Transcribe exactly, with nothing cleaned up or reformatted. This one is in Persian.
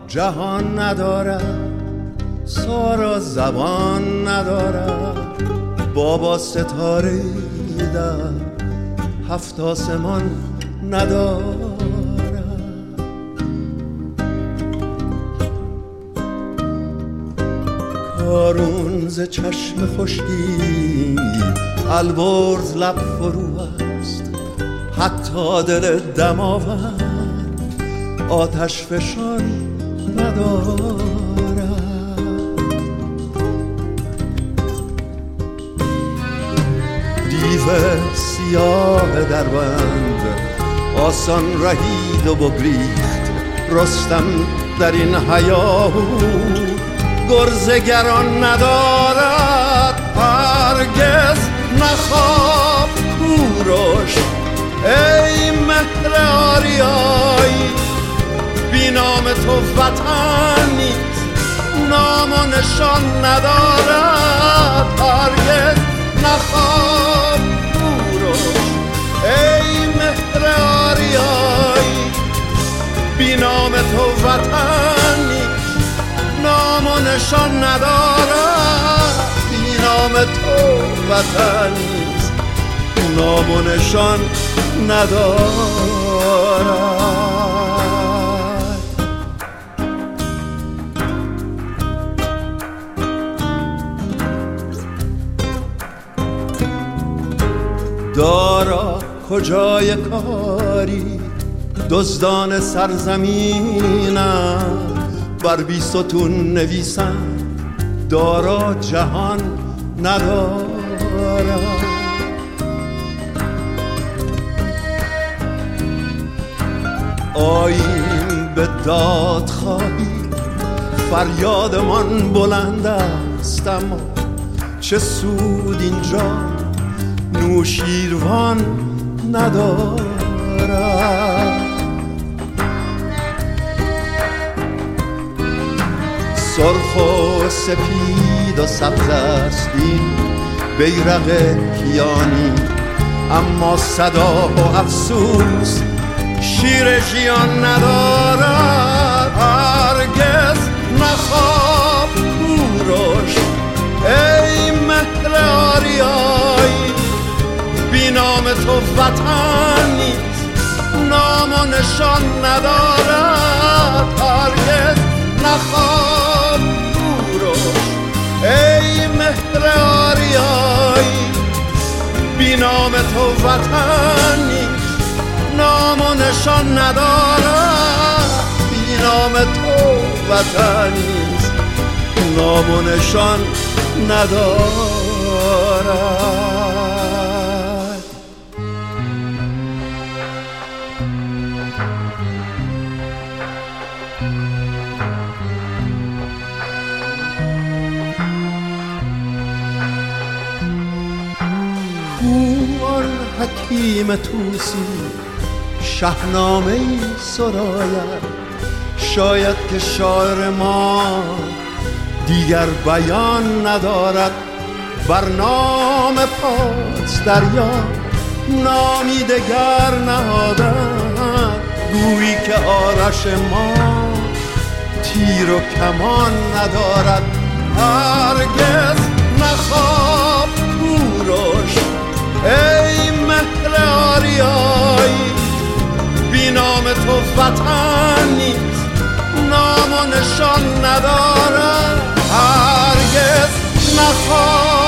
جهان ندارد، سارا زبان ندارد، بابا ستاره در هفت آسمان ندارد. کارون ز چشم خشکی البرز لب فرو است، حتی دل دماوند آتش فشان ندارد. دیو سیاه در بند آسان رهید و بگریخت، رستم در این هیاهو گرزگران ندارد. هرگز نخواب کوروش ای مهر آریایی، بی نام تو وطن نیست، نام و نشان ندارد. هرگز نخواب کوروش ای مهر آریایی، بی نام تو وطن نیست، نام و نشان ندارد. بی نام تو وطن نیست، نام و نشان ندارد. دارا کجای کاری دزدان سرزمینم، بر بی ستون نویسم دارا جهان ندارد. آییم به داد خواهی فریادمان بلند است، اما چه سود اینجا نوشیروان ندارد. سرخ و سپید و سبز است این بیرق کیانی، اما صدا و افسوس شیر ژیان ندارد. هرگز نخواب کوروش ای مهر آریایی، بی نام تو وطن نیست، نام و نشان ندارد. هرگز نخواب کوروش ای مهر آریایی، بی نام تو وطن نیست، نام و نشان ندارد. بی نام تو وطن نیست، نام و نشان ندارد. آن حکیم توسی شاهنامه ای سراید، شاید که شاعر ما دیگر بیان ندارد. بر نام پاس دریا نامی دگر نهادند، گویی که آرش ما تیر و کمان ندارد. هرگز نخواب کوروش ای مهر آریایی، بی نام تو وطن نیست، نام و نشان ندارد. هرگز نخواب